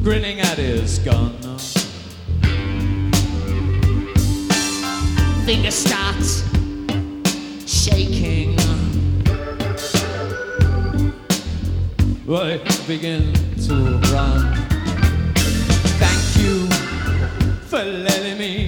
grinning at his gun. Fingers start shaking. I begin to run. Thank you for letting me